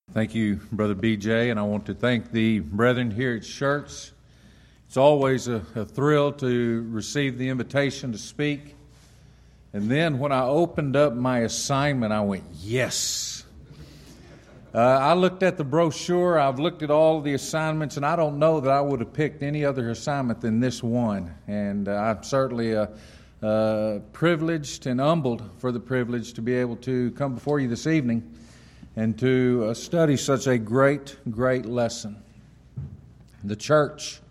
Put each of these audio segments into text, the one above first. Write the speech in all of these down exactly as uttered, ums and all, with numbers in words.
Thank you, Brother B J, and I want to thank the brethren here at Schertz. It's always a, a thrill to receive the invitation to speak. And then when I opened up my assignment, I went, yes. Uh, I looked at the brochure, I've looked at all the assignments, and I don't know that I would have picked any other assignment than this one. And uh, I'm certainly uh, uh, privileged and humbled for the privilege to be able to come before you this evening and to uh, study such a great, great lesson. The church.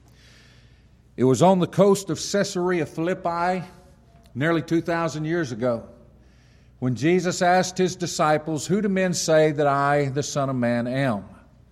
It was on the coast of Caesarea Philippi nearly two thousand years ago when Jesus asked his disciples, "Who do men say that I, the Son of Man, am?"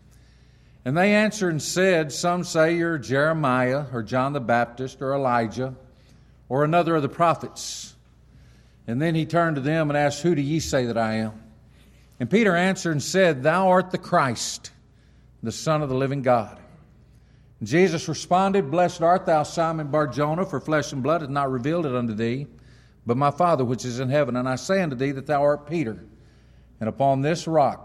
And they answered and said, "Some say you're Jeremiah or John the Baptist or Elijah or another of the prophets." And then he turned to them and asked, "Who do ye say that I am?" And Peter answered and said, "Thou art the Christ, the Son of the living God." And Jesus responded, "Blessed art thou, Simon Bar-Jonah, for flesh and blood hath not revealed it unto thee, but my Father which is in heaven. And I say unto thee that thou art Peter, and upon this rock,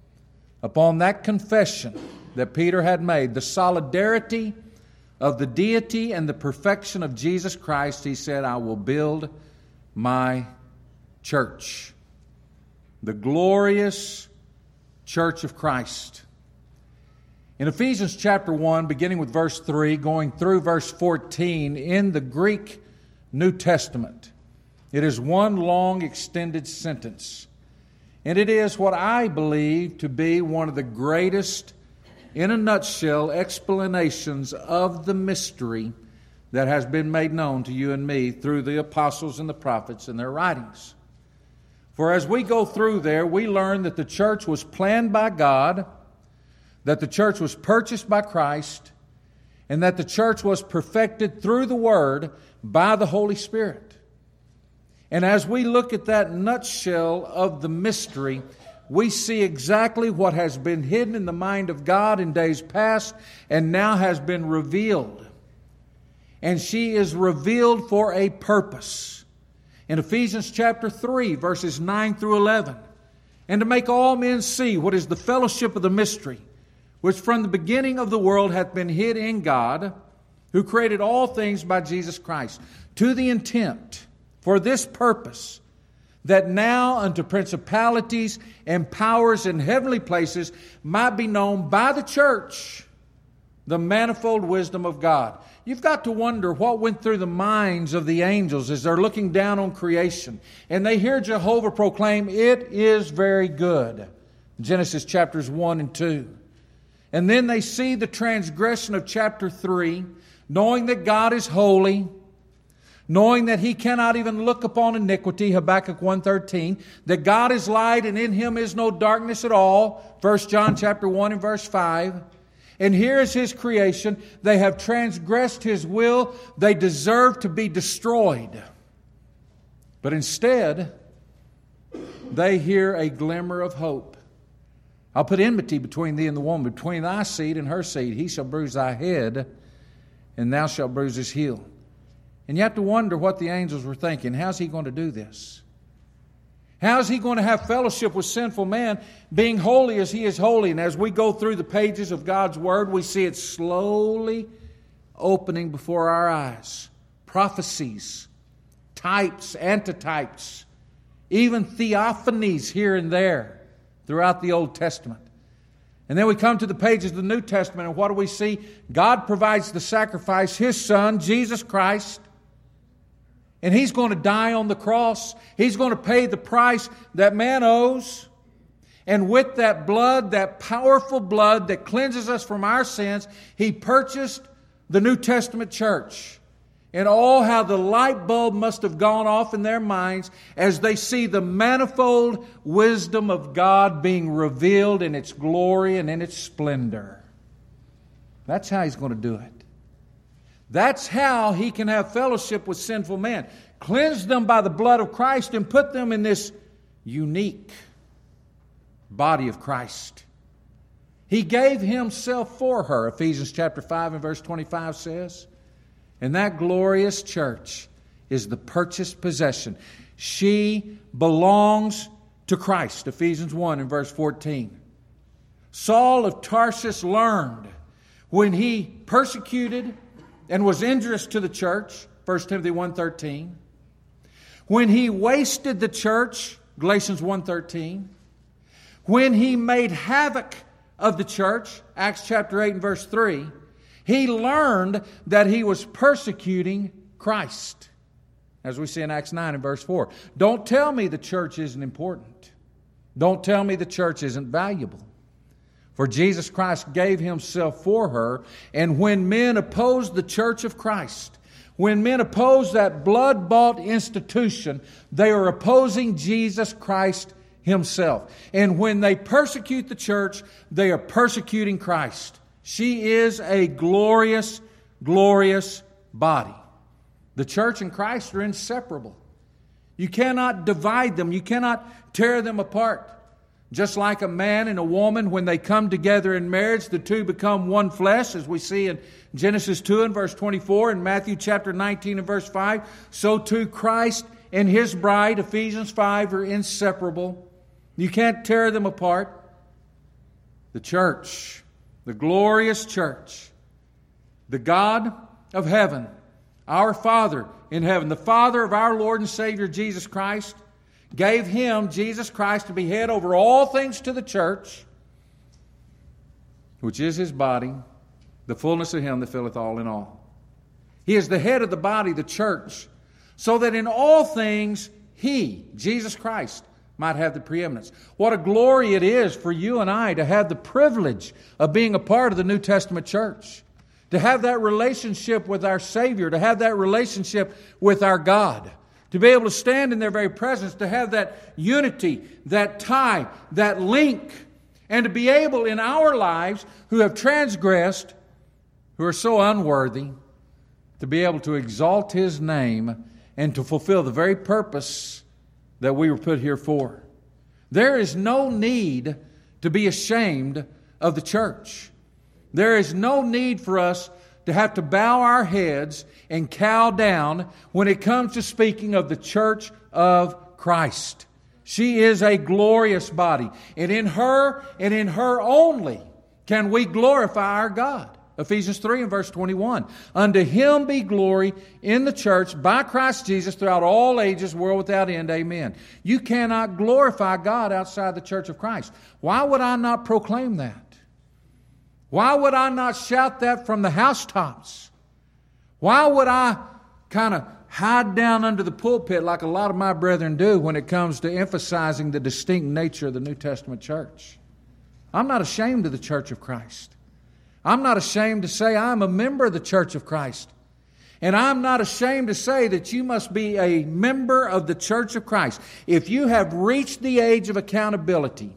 upon that confession that Peter had made, the solidarity of the deity and the perfection of Jesus Christ, he said, I will build my church. The glorious church of Christ. In Ephesians chapter one, beginning with verse three, going through verse fourteen, in the Greek New Testament, it is one long extended sentence. And it is what I believe to be one of the greatest, in a nutshell, explanations of the mystery that has been made known to you and me through the apostles and the prophets and their writings. For as we go through there, we learn that the church was planned by God, that the church was purchased by Christ, and that the church was perfected through the Word by the Holy Spirit. And as we look at that nutshell of the mystery, we see exactly what has been hidden in the mind of God in days past and now has been revealed. And she is revealed for a purpose. In Ephesians chapter three, verses nine through eleven, and to make all men see what is the fellowship of the mystery, which from the beginning of the world hath been hid in God, who created all things by Jesus Christ, to the intent, for this purpose, that now unto principalities and powers in heavenly places might be known by the church the manifold wisdom of God. You've got to wonder what went through the minds of the angels as they're looking down on creation. And they hear Jehovah proclaim, "It is very good." Genesis chapters one and two. And then they see the transgression of chapter three, knowing that God is holy, knowing that He cannot even look upon iniquity, Habakkuk one thirteen, that God is light and in Him is no darkness at all, First John chapter one and verse five. And here is His creation. They have transgressed His will. They deserve to be destroyed. But instead, they hear a glimmer of hope. "I'll put enmity between thee and the woman, between thy seed and her seed. He shall bruise thy head, and thou shalt bruise his heel." And you have to wonder what the angels were thinking. How's He going to do this? How's He going to have fellowship with sinful man, being holy as He is holy? And as we go through the pages of God's Word, we see it slowly opening before our eyes. Prophecies, types, antitypes, even theophanies here and there throughout the Old Testament. And then we come to the pages of the New Testament, and what do we see? God provides the sacrifice, His Son, Jesus Christ. And He's going to die on the cross. He's going to pay the price that man owes. And with that blood, that powerful blood that cleanses us from our sins, He purchased the New Testament church. And oh, how the light bulb must have gone off in their minds as they see the manifold wisdom of God being revealed in its glory and in its splendor. That's how He's going to do it. That's how He can have fellowship with sinful men. Cleanse them by the blood of Christ and put them in this unique body of Christ. He gave Himself for her, Ephesians chapter five and verse twenty-five says. And that glorious church is the purchased possession. She belongs to Christ, Ephesians one and verse fourteen. Saul of Tarsus learned when he persecuted and was injurious to the church, First Timothy one thirteen. When he wasted the church, Galatians one thirteen. When he made havoc of the church, Acts chapter eight and verse three, he learned that he was persecuting Christ, as we see in Acts nine and verse four. Don't tell me the church isn't important. Don't tell me the church isn't valuable. For Jesus Christ gave Himself for her, and when men opposed the church of Christ, when men oppose that blood-bought institution, they are opposing Jesus Christ Himself. And when they persecute the church, they are persecuting Christ. She is a glorious, glorious body. The church and Christ are inseparable. You cannot divide them. You cannot tear them apart. Just like a man and a woman, when they come together in marriage, the two become one flesh, as we see in Genesis two and verse twenty-four, and Matthew chapter nineteen and verse five. So too Christ and His bride, Ephesians five, are inseparable. You can't tear them apart. The church, the glorious church, the God of heaven, our Father in heaven, the Father of our Lord and Savior Jesus Christ, gave Him, Jesus Christ, to be head over all things to the church, which is His body, the fullness of Him that filleth all in all. He is the head of the body, the church, so that in all things He, Jesus Christ, might have the preeminence. What a glory it is for you and I to have the privilege of being a part of the New Testament church, to have that relationship with our Savior, to have that relationship with our God, to be able to stand in their very presence, to have that unity, that tie, that link, and to be able in our lives who have transgressed, who are so unworthy, to be able to exalt His name and to fulfill the very purpose that we were put here for. There is no need to be ashamed of the church. There is no need for us to have to bow our heads and cow down when it comes to speaking of the church of Christ. She is a glorious body, and in her and in her only can we glorify our God. Ephesians three and verse twenty-one. Unto Him be glory in the church by Christ Jesus throughout all ages, world without end. Amen. You cannot glorify God outside the church of Christ. Why would I not proclaim that? Why would I not shout that from the housetops? Why would I kind of hide down under the pulpit like a lot of my brethren do when it comes to emphasizing the distinct nature of the New Testament church? I'm not ashamed of the church of Christ. I'm not ashamed to say I'm a member of the church of Christ. And I'm not ashamed to say that you must be a member of the church of Christ. If you have reached the age of accountability,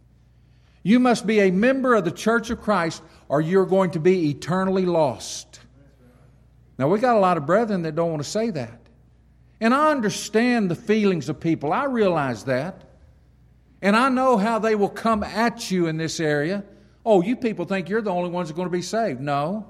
you must be a member of the church of Christ, or you're going to be eternally lost. Now, we got a lot of brethren that don't want to say that. And I understand the feelings of people. I realize that. And I know how they will come at you in this area. Oh, you people think you're the only ones that are going to be saved. No.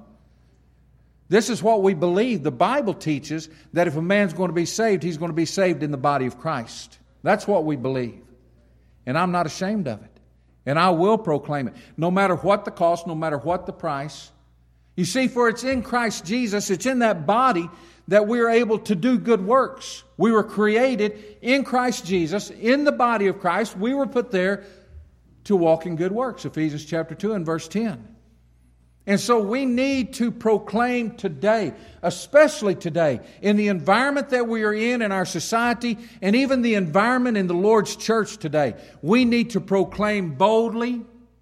This is what we believe. The Bible teaches that if a man's going to be saved, he's going to be saved in the body of Christ. That's what we believe. And I'm not ashamed of it. And I will proclaim it. No matter what the cost, no matter what the price. You see, for it's in Christ Jesus, it's in that body that we are able to do good works. We were created in Christ Jesus, in the body of Christ. We were put there to walk in good works. Ephesians chapter two and verse ten. And so we need to proclaim today, especially today, in the environment that we are in, in our society, and even the environment in the Lord's church today. We need to proclaim boldly.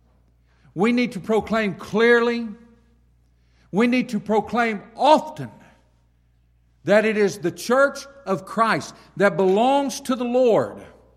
We need to proclaim clearly. We need to proclaim often that it is the church of Christ that belongs to the Lord.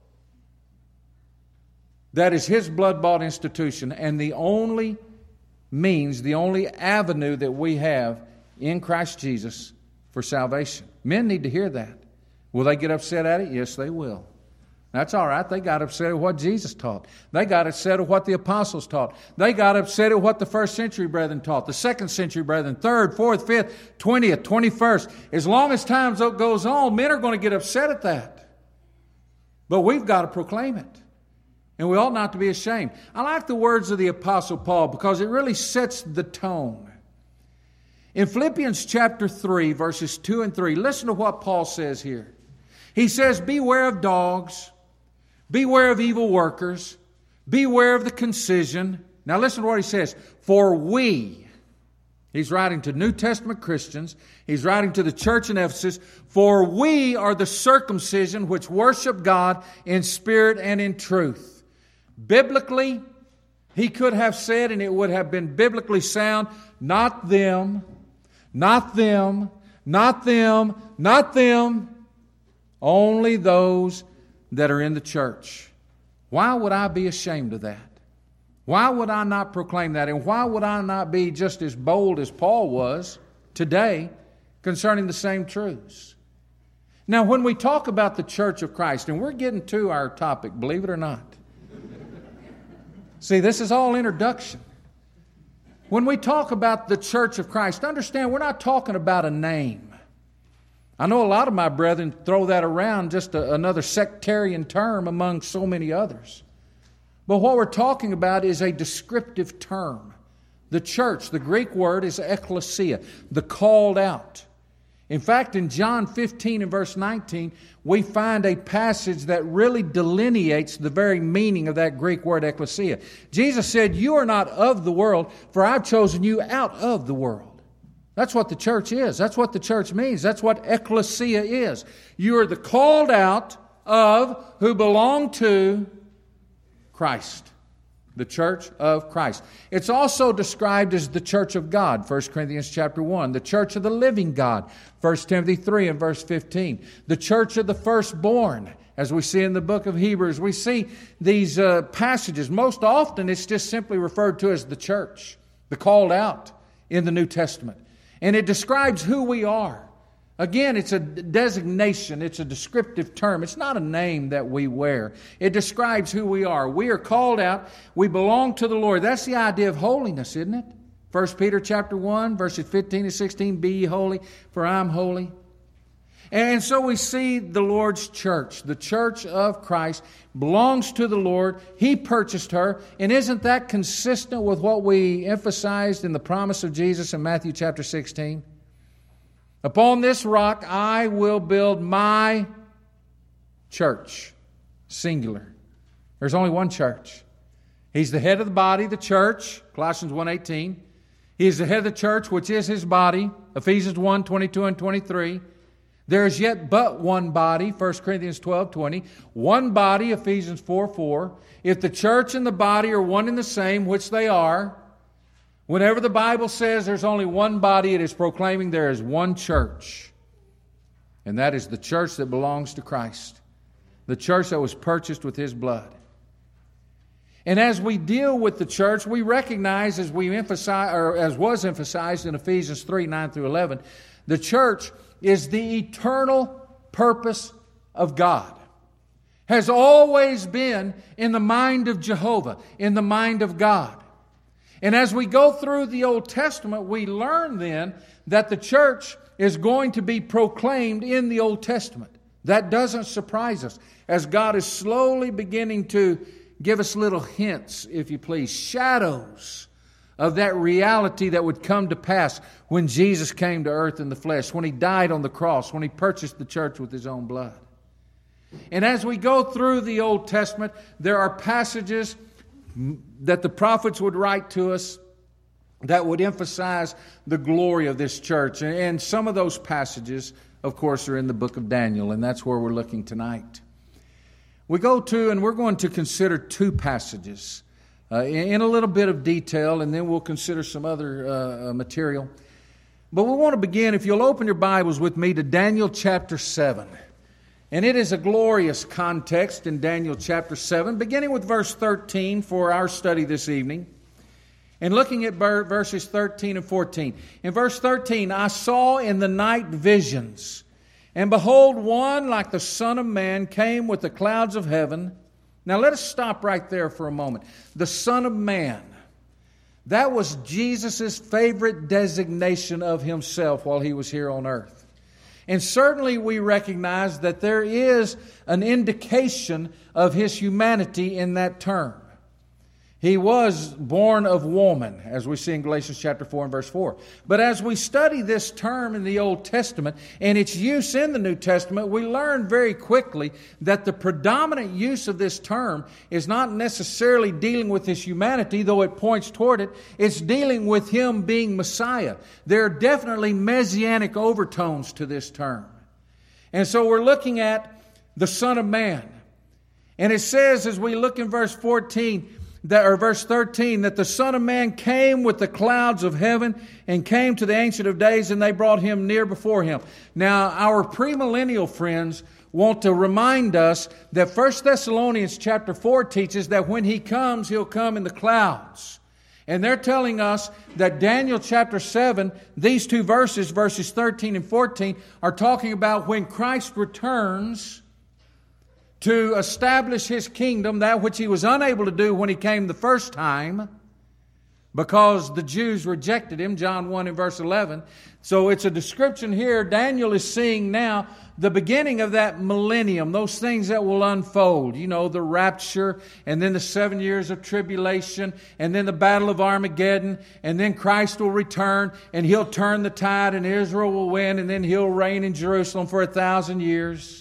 That is His blood-bought institution, and the only means, the only avenue that we have in Christ Jesus for salvation. Men need to hear that. Will they get upset at it? Yes, they will. That's all right. They got upset at what Jesus taught. They got upset at what the apostles taught. They got upset at what the first century brethren taught, the second century brethren, third, fourth, fifth, twentieth, twenty-first. As long as time goes on, men are going to get upset at that. But we've got to proclaim it. And we ought not to be ashamed. I like the words of the Apostle Paul because it really sets the tone. In Philippians chapter three, verses two and three, listen to what Paul says here. He says, beware of dogs, beware of evil workers, beware of the concision. Now listen to what he says. For we, he's writing to New Testament Christians, he's writing to the church in Ephesus, for we are the circumcision which worship God in spirit and in truth. Biblically, he could have said, and it would have been biblically sound, not them, not them, not them, not them, only those that are in the church. Why would I be ashamed of that? Why would I not proclaim that? And why would I not be just as bold as Paul was today concerning the same truths? Now, when we talk about the church of Christ, and we're getting to our topic, believe it or not. See, this is all introduction. When we talk about the church of Christ, understand we're not talking about a name. I know a lot of my brethren throw that around, just a, another sectarian term among so many others. But what we're talking about is a descriptive term. The church, the Greek word is ekklesia, the called out. In fact, in John fifteen and verse nineteen, we find a passage that really delineates the very meaning of that Greek word ekklesia. Jesus said, you are not of the world, for I've chosen you out of the world. That's what the church is. That's what the church means. That's what ekklesia is. You are the called out of who belong to Christ. The church of Christ. It's also described as the church of God, First Corinthians chapter one. The church of the living God, First Timothy three and verse fifteen. The church of the firstborn, as we see in the book of Hebrews. We see these uh, passages. Most often it's just simply referred to as the church, the called out in the New Testament. And it describes who we are. Again, it's a designation. It's a descriptive term. It's not a name that we wear. It describes who we are. We are called out. We belong to the Lord. That's the idea of holiness, isn't it? First Peter chapter one, verses fifteen and sixteen, be ye holy, for I am holy. And so we see the Lord's church. The church of Christ belongs to the Lord. He purchased her. And isn't that consistent with what we emphasized in the promise of Jesus in Matthew chapter sixteen? Upon this rock I will build my church. Singular. There's only one church. He's the head of the body, the church, Colossians one eighteen. He is the head of the church, which is His body, Ephesians one twenty-two and twenty-three. There is yet but one body, First Corinthians twelve twenty. One body, Ephesians four four. If the church and the body are one and the same, which they are, whenever the Bible says there's only one body, it is proclaiming there is one church. And that is the church that belongs to Christ. The church that was purchased with His blood. And as we deal with the church, we recognize, as we emphasize, or as was emphasized in Ephesians three nine through eleven, the church is the eternal purpose of God. Has always been in the mind of Jehovah, in the mind of God. And as we go through the Old Testament, we learn then that the church is going to be proclaimed in the Old Testament. That doesn't surprise us, as God is slowly beginning to give us little hints, if you please, shadows of that reality that would come to pass when Jesus came to earth in the flesh, when He died on the cross, when He purchased the church with His own blood. And as we go through the Old Testament, there are passages that the prophets would write to us that would emphasize the glory of this church. And some of those passages, of course, are in the book of Daniel, and that's where we're looking tonight. We go to, and we're going to consider two passages uh, in, in a little bit of detail, and then we'll consider some other uh, material. But we want to begin, if you'll open your Bibles with me, to Daniel chapter seven. And it is a glorious context in Daniel chapter seven, beginning with verse thirteen for our study this evening. And looking at verses thirteen and fourteen. In verse thirteen, I saw in the night visions, and behold, one like the Son of Man came with the clouds of heaven. Now let us stop right there for a moment. The Son of Man. That was Jesus' favorite designation of Himself while He was here on earth. And certainly we recognize that there is an indication of His humanity in that term. He was born of woman, as we see in Galatians chapter four and verse four. But as we study this term in the Old Testament and its use in the New Testament, we learn very quickly that the predominant use of this term is not necessarily dealing with His humanity, though it points toward it. It's dealing with Him being Messiah. There are definitely messianic overtones to this term. And so we're looking at the Son of Man. And it says, as we look in verse fourteen, that, or verse thirteen, that the Son of Man came with the clouds of heaven and came to the Ancient of Days, and they brought Him near before Him. Now, our premillennial friends want to remind us that First Thessalonians chapter four teaches that when He comes, He'll come in the clouds. And they're telling us that Daniel chapter seven, these two verses, verses thirteen and fourteen, are talking about when Christ returns to establish His kingdom, that which He was unable to do when He came the first time, because the Jews rejected Him, John one and verse eleven. So it's a description here. Daniel is seeing now the beginning of that millennium, those things that will unfold. You know, the rapture, and then the seven years of tribulation, and then the battle of Armageddon, and then Christ will return, and He'll turn the tide, and Israel will win, and then He'll reign in Jerusalem for a thousand years.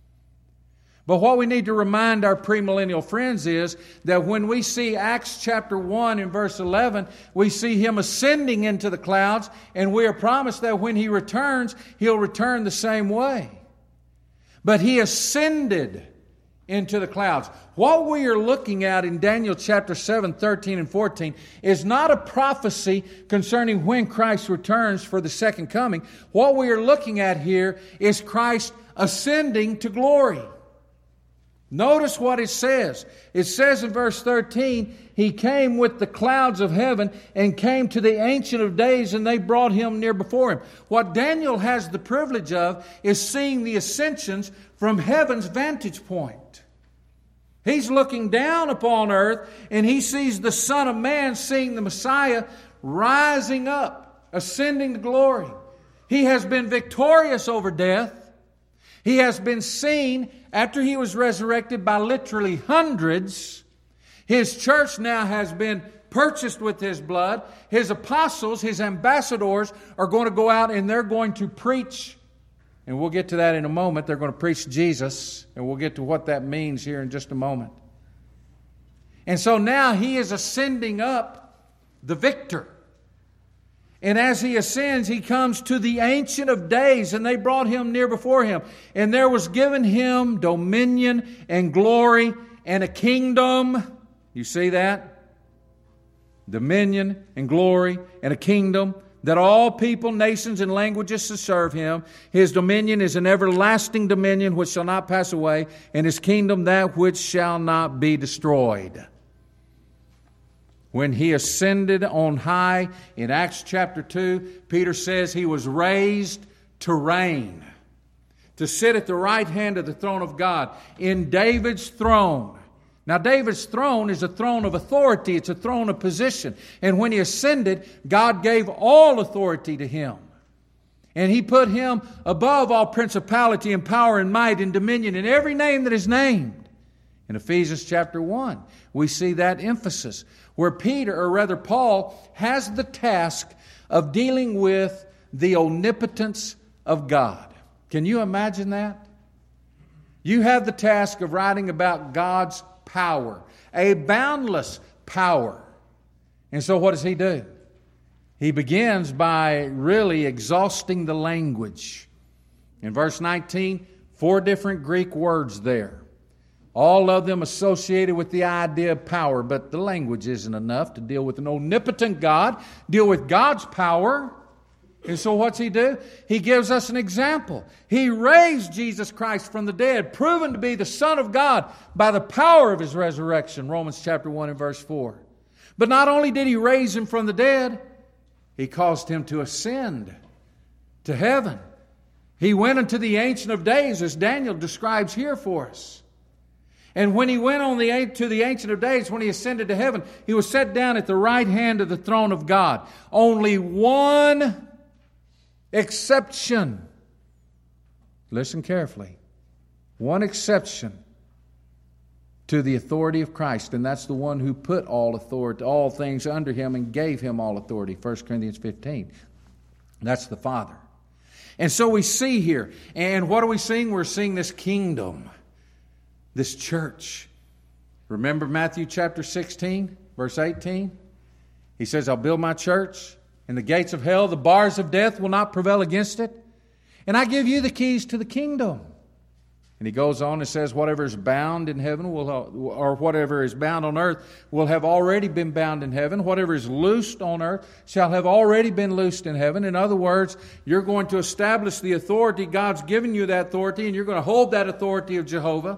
But what we need to remind our premillennial friends is that when we see Acts chapter one and verse eleven, we see Him ascending into the clouds, and we are promised that when He returns, He'll return the same way. But He ascended into the clouds. What we are looking at in Daniel chapter seven, thirteen and fourteen is not a prophecy concerning when Christ returns for the second coming. What we are looking at here is Christ ascending to glory. Notice what it says. It says in verse thirteen, He came with the clouds of heaven and came to the Ancient of Days, and they brought Him near before Him. What Daniel has the privilege of is seeing the ascensions from heaven's vantage point. He's looking down upon earth, and he sees the Son of Man, seeing the Messiah rising up, ascending to glory. He has been victorious over death. He has been seen after He was resurrected by literally hundreds. His church now has been purchased with His blood. His apostles, His ambassadors, are going to go out and they're going to preach. And we'll get to that in a moment. They're going to preach Jesus. And we'll get to what that means here in just a moment. And so now He is ascending up, the victor. And as He ascends, He comes to the Ancient of Days, and they brought Him near before Him. And there was given Him dominion and glory and a kingdom. You see that? Dominion and glory and a kingdom, that all people, nations, and languages should serve Him. His dominion is an everlasting dominion which shall not pass away, and His kingdom that which shall not be destroyed. When He ascended on high in Acts chapter two, Peter says He was raised to reign, to sit at the right hand of the throne of God, in David's throne. Now, David's throne is a throne of authority. It's a throne of position. And when He ascended, God gave all authority to Him. And He put Him above all principality and power and might and dominion and every name that is named. In Ephesians chapter one, we see that emphasis, where Peter, or rather Paul, has the task of dealing with the omnipotence of God. Can you imagine that? You have the task of writing about God's power, a boundless power. And so what does he do? He begins by really exhausting the language. In verse nineteen, four different Greek words there. All of them associated with the idea of power, but the language isn't enough to deal with an omnipotent God, deal with God's power. And so what's He do? He gives us an example. He raised Jesus Christ from the dead, proven to be the Son of God by the power of His resurrection, Romans chapter one and verse four. But not only did He raise Him from the dead, He caused Him to ascend to heaven. He went into the Ancient of Days, as Daniel describes here for us. And when He went on the to the Ancient of Days, when He ascended to heaven, He was set down at the right hand of the throne of God. Only one exception Listen carefully. One exception to the authority of Christ, and that's the one who put all authority, all things under Him and gave Him all authority. First Corinthians fifteen. That's the Father. And so we see here, and what are we seeing? We're seeing this kingdom, this church. Remember Matthew chapter sixteen, verse eighteen? He says, I'll build my church, and the gates of hell, the bars of death will not prevail against it. And I give you the keys to the kingdom. And he goes on and says, whatever is bound in heaven will, or whatever is bound on earth will have already been bound in heaven. Whatever is loosed on earth shall have already been loosed in heaven. In other words, you're going to establish the authority. God's given you that authority, and you're going to hold that authority of Jehovah.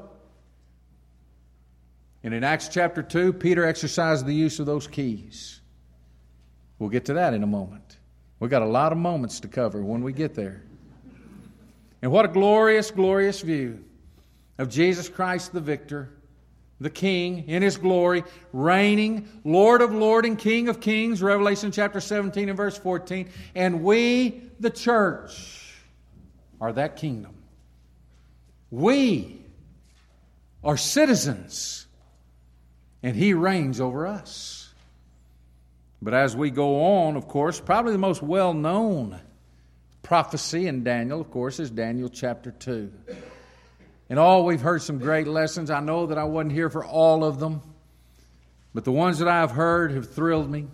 And in Acts chapter two, Peter exercised the use of those keys. We'll get to that in a moment. We've got a lot of moments to cover when we get there. And what a glorious, glorious view of Jesus Christ the victor, the King in His glory, reigning, Lord of lords and King of kings, Revelation chapter seventeen and verse fourteen. And we, the church, are that kingdom. We are citizens, and He reigns over us. But as we go on, of course, probably the most well-known prophecy in Daniel, of course, is Daniel chapter two. And all, we've heard some great lessons. I know that I wasn't here for all of them, but the ones that I have heard have thrilled me.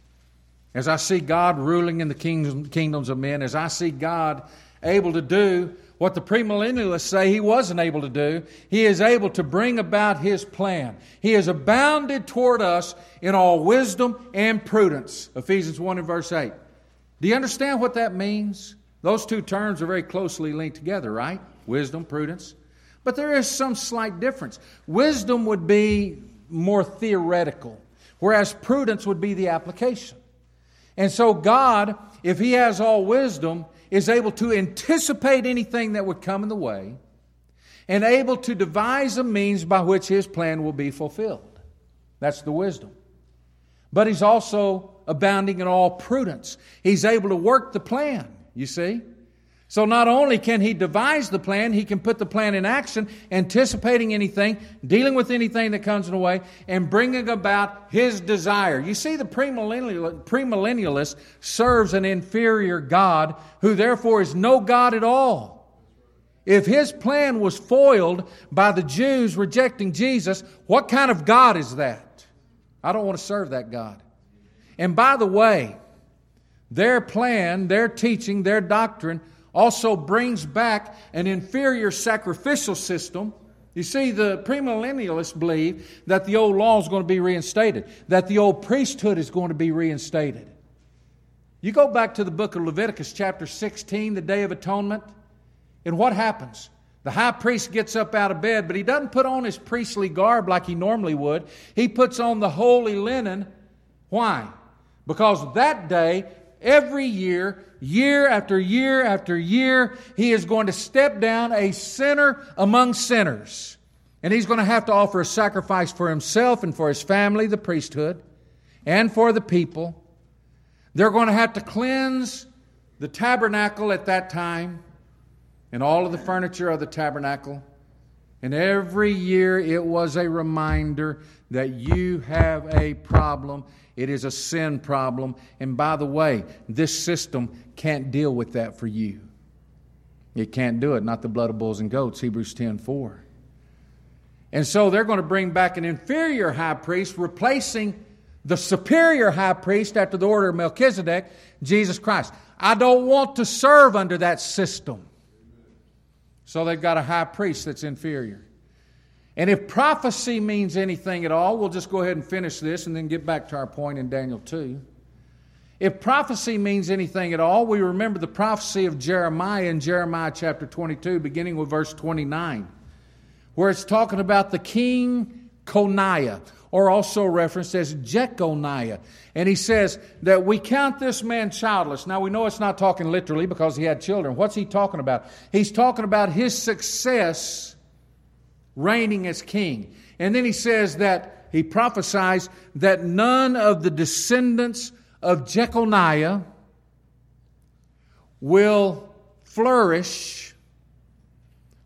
As I see God ruling in the kingdoms, kingdoms of men, as I see God able to do what the premillennialists say He wasn't able to do, He is able to bring about His plan. He has abounded toward us in all wisdom and prudence. Ephesians one and verse eight. Do you understand what that means? Those two terms are very closely linked together, right? Wisdom, prudence. But there is some slight difference. Wisdom would be more theoretical, whereas prudence would be the application. And so God, if He has all wisdom, is able to anticipate anything that would come in the way and able to devise a means by which His plan will be fulfilled. That's the wisdom. But He's also abounding in all prudence. He's able to work the plan, you see. So not only can He devise the plan, He can put the plan in action, anticipating anything, dealing with anything that comes in the way, and bringing about His desire. You see, the premillennial, premillennialist serves an inferior God who therefore is no God at all. If His plan was foiled by the Jews rejecting Jesus, what kind of God is that? I don't want to serve that God. And by the way, their plan, their teaching, their doctrine also brings back an inferior sacrificial system. You see, the premillennialists believe that the old law is going to be reinstated, that the old priesthood is going to be reinstated. You go back to the book of Leviticus chapter sixteen, the Day of Atonement, and what happens? The high priest gets up out of bed, but he doesn't put on his priestly garb like he normally would. He puts on the holy linen. Why? Because that day, every year, year after year after year, He is going to step down a sinner among sinners. And He's going to have to offer a sacrifice for Himself and for His family, the priesthood, and for the people. They're going to have to cleanse the tabernacle at that time and all of the furniture of the tabernacle. And every year it was a reminder that you have a problem. It is a sin problem. And by the way, this system can't deal with that for you. It can't do it. Not the blood of bulls and goats, Hebrews ten four. And so they're going to bring back an inferior high priest, replacing the superior high priest after the order of Melchizedek, Jesus Christ. I don't want to serve under that system. So they've got a high priest that's inferior. And if prophecy means anything at all, we'll just go ahead and finish this and then get back to our point in Daniel two. If prophecy means anything at all, we remember the prophecy of Jeremiah in Jeremiah chapter twenty-two, beginning with verse twenty-nine, where it's talking about the king Coniah, or also referenced as Jeconiah. And he says that we count this man childless. Now we know it's not talking literally because he had children. What's he talking about? He's talking about his success reigning as king. And then he says that he prophesies that none of the descendants of Jeconiah will flourish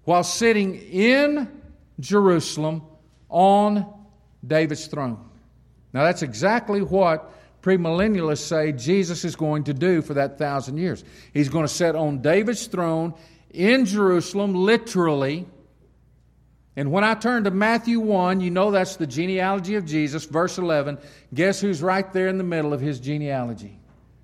while sitting in Jerusalem on David's throne. Now that's exactly what premillennialists say Jesus is going to do for that thousand years. He's going to sit on David's throne in Jerusalem, literally. And when I turn to Matthew one, you know that's the genealogy of Jesus, verse eleven. Guess who's right there in the middle of his genealogy?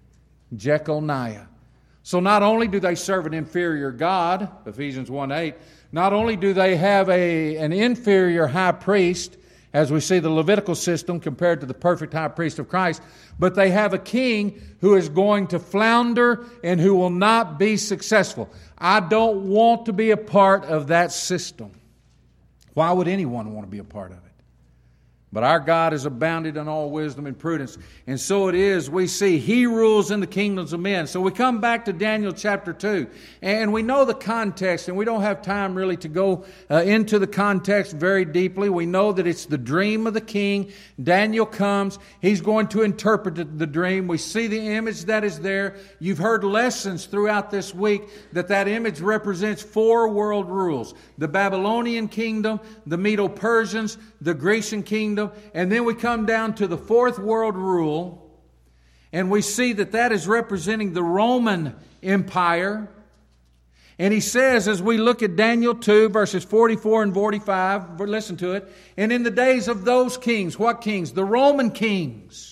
Jeconiah. So not only do they serve an inferior God, Ephesians one eight, not only do they have a, an inferior high priest, as we see the Levitical system compared to the perfect high priest of Christ, but they have a king who is going to flounder and who will not be successful. I don't want to be a part of that system. Why would anyone want to be a part of it? But our God is abounded in all wisdom and prudence. And so it is, we see He rules in the kingdoms of men. So we come back to Daniel chapter two. And we know the context, and we don't have time really to go uh, into the context very deeply. We know that it's the dream of the king. Daniel comes. He's going to interpret the dream. We see the image that is there. You've heard lessons throughout this week that that image represents four world rules. The Babylonian kingdom, the Medo-Persians, the Grecian kingdom, and then we come down to the fourth world rule, and we see that that is representing the Roman Empire. And he says, as we look at Daniel two, verses forty-four and forty-five, listen to it, and in the days of those kings, what kings? The Roman kings.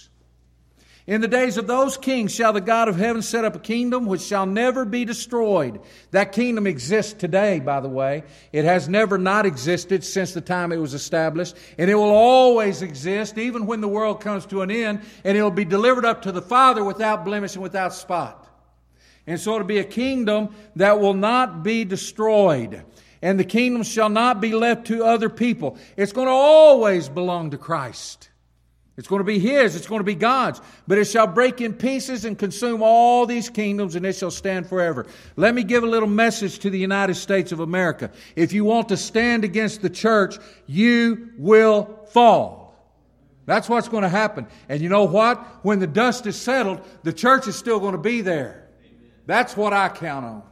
In the days of those kings shall the God of heaven set up a kingdom which shall never be destroyed. That kingdom exists today, by the way. It has never not existed since the time it was established. And it will always exist even when the world comes to an end. And it will be delivered up to the Father without blemish and without spot. And so it'll be a kingdom that will not be destroyed. And the kingdom shall not be left to other people. It's going to always belong to Christ. It's going to be His. It's going to be God's. But it shall break in pieces and consume all these kingdoms, and it shall stand forever. Let me give a little message to the United States of America. If you want to stand against the church, you will fall. That's what's going to happen. And you know what? When the dust is settled, the church is still going to be there. That's what I count on.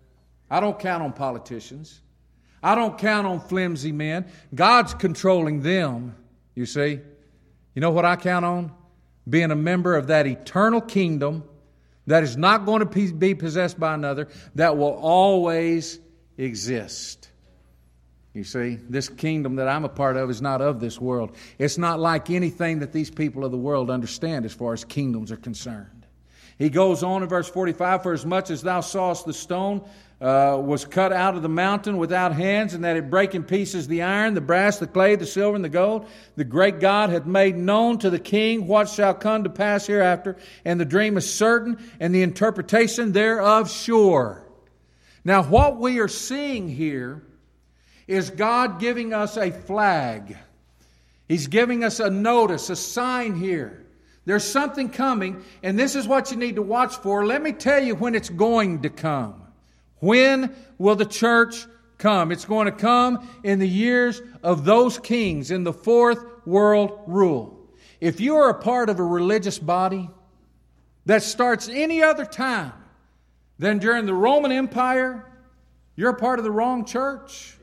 I don't count on politicians. I don't count on flimsy men. God's controlling them, you see. You know what I count on? Being a member of that eternal kingdom that is not going to be possessed by another, that will always exist. You see, this kingdom that I'm a part of is not of this world. It's not like anything that these people of the world understand as far as kingdoms are concerned. He goes on in verse forty-five, for as much as thou sawest the stone uh, was cut out of the mountain without hands, and that it brake in pieces the iron, the brass, the clay, the silver, and the gold, the great God hath made known to the king what shall come to pass hereafter, and the dream is certain, and the interpretation thereof sure. Now what we are seeing here is God giving us a flag. He's giving us a notice, a sign here. There's something coming, and this is what you need to watch for. Let me tell you when it's going to come. When will the church come? It's going to come in the years of those kings in the fourth world rule. If you are a part of a religious body that starts any other time than during the Roman Empire, you're a part of the wrong church.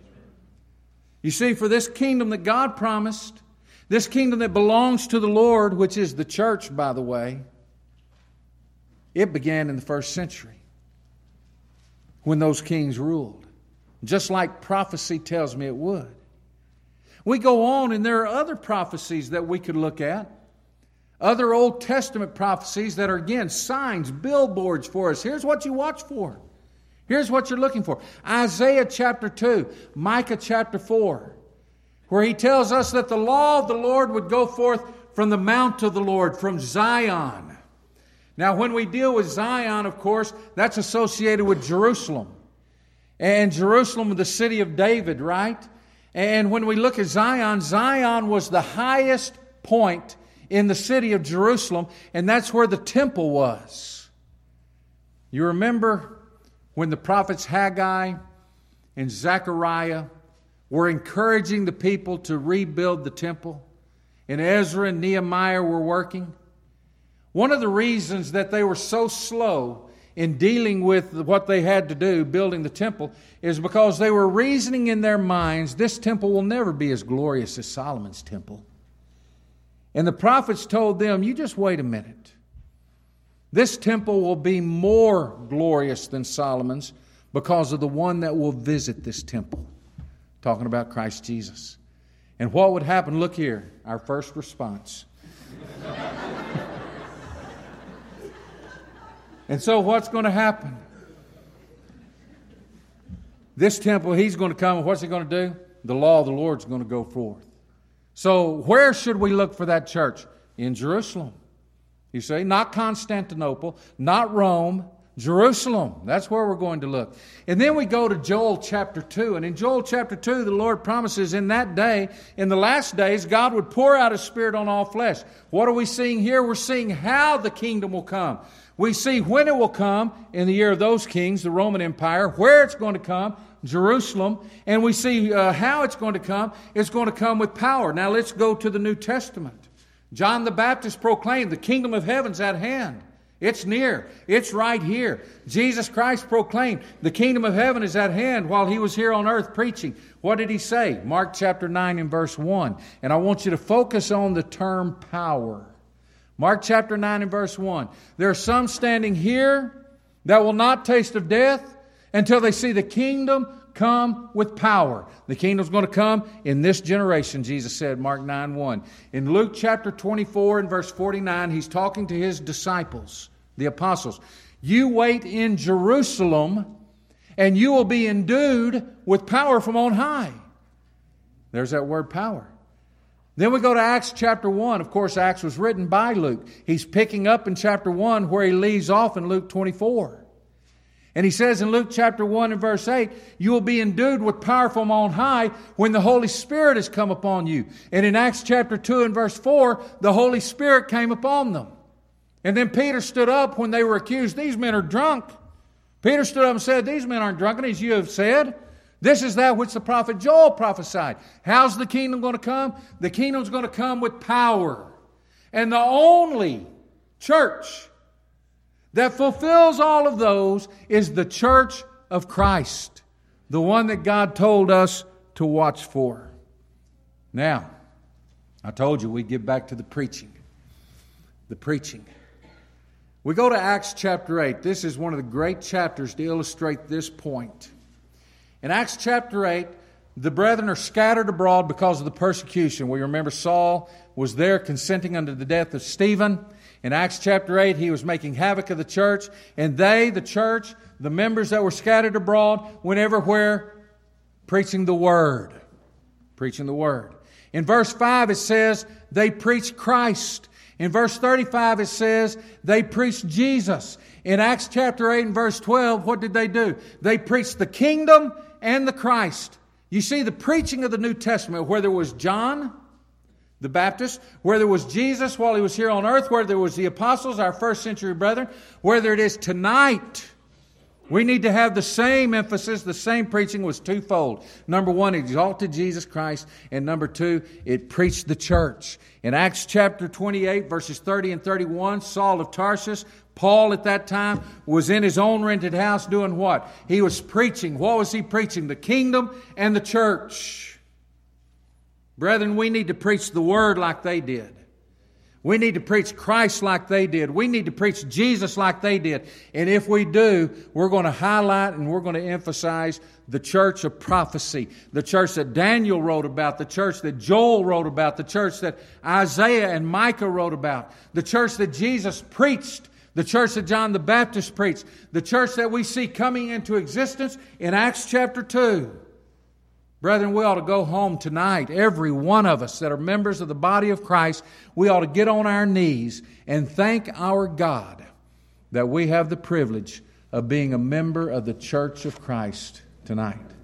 You see, for this kingdom that God promised, this kingdom that belongs to the Lord, which is the church, by the way, it began in the first century when those kings ruled, just like prophecy tells me it would. We go on, and there are other prophecies that we could look at, other Old Testament prophecies that are, again, signs, billboards for us. Here's what you watch for. Here's what you're looking for. Isaiah chapter two, Micah chapter four, where he tells us that the law of the Lord would go forth from the mount of the Lord, from Zion. Now, when we deal with Zion, of course, that's associated with Jerusalem. And Jerusalem, the city of David, right? And when we look at Zion, Zion was the highest point in the city of Jerusalem, and that's where the temple was. You remember when the prophets Haggai and Zechariah were encouraging the people to rebuild the temple, and Ezra and Nehemiah were working? One of the reasons that they were so slow in dealing with what they had to do, building the temple, is because they were reasoning in their minds, this temple will never be as glorious as Solomon's temple. And the prophets told them, you just wait a minute. This temple will be more glorious than Solomon's because of the one that will visit this temple. Talking about Christ Jesus. And what would happen? Look here, our first response. And so what's going to happen? This temple, He's going to come, and what's He going to do? The law of the Lord's going to go forth. So where should we look for that church? In Jerusalem. You see, not Constantinople, not Rome, Jerusalem. That's where we're going to look. And then we go to Joel chapter two. And in Joel chapter two, the Lord promises in that day, in the last days, God would pour out His Spirit on all flesh. What are we seeing here? We're seeing how the kingdom will come. We see when it will come in the year of those kings, the Roman Empire, where it's going to come, Jerusalem, and we see uh, how it's going to come. It's going to come with power. Now let's go to the New Testament. John the Baptist proclaimed, the kingdom of heaven's at hand. It's near. It's right here. Jesus Christ proclaimed, the kingdom of heaven is at hand while He was here on earth preaching. What did He say? Mark chapter nine and verse one. And I want you to focus on the term power. Mark chapter nine and verse one. There are some standing here that will not taste of death until they see the kingdom come with power. The kingdom's going to come in this generation, Jesus said, Mark nine one. In Luke chapter twenty-four and verse forty-nine, He's talking to His disciples, the apostles. You wait in Jerusalem, and you will be endued with power from on high. There's that word power. Then we go to Acts chapter one. Of course, Acts was written by Luke. He's picking up in chapter one where he leaves off in Luke twenty-four. And he says in Luke chapter one and verse eight, you will be endued with power from on high when the Holy Spirit has come upon you. And in Acts chapter two and verse four, the Holy Spirit came upon them. And then Peter stood up when they were accused, these men are drunk. Peter stood up and said, these men aren't drunken, as you have said. This is that which the prophet Joel prophesied. How's the kingdom going to come? The kingdom's going to come with power. And the only church that fulfills all of those is the church of Christ, the one that God told us to watch for. Now, I told you we'd get back to the preaching. The preaching. We go to Acts chapter eight. This is one of the great chapters to illustrate this point. In Acts chapter eight, the brethren are scattered abroad because of the persecution. We remember Saul was there consenting unto the death of Stephen. In Acts chapter eight, he was making havoc of the church. And they, the church, the members that were scattered abroad, went everywhere preaching the Word. Preaching the Word. In verse five it says, they preached Christ. In verse thirty-five it says, they preached Jesus. In Acts chapter eight and verse twelve, what did they do? They preached the kingdom and the Christ. You see, the preaching of the New Testament, where there was John the Baptist, where there was Jesus while He was here on earth, where there was the apostles, our first century brethren, whether it is tonight, we need to have the same emphasis. The same preaching was twofold. Number one, it exalted Jesus Christ. And number two, it preached the church. In Acts chapter twenty-eight, verses thirty and thirty-one, Saul of Tarsus, Paul at that time was in his own rented house doing what? He was preaching. What was he preaching? The kingdom and the church. Brethren, we need to preach the Word like they did. We need to preach Christ like they did. We need to preach Jesus like they did. And if we do, we're going to highlight and we're going to emphasize the church of prophecy, the church that Daniel wrote about, the church that Joel wrote about, the church that Isaiah and Micah wrote about, the church that Jesus preached, the church that John the Baptist preached, the church that we see coming into existence in Acts chapter two. Brethren, we ought to go home tonight, every one of us that are members of the body of Christ, we ought to get on our knees and thank our God that we have the privilege of being a member of the church of Christ tonight.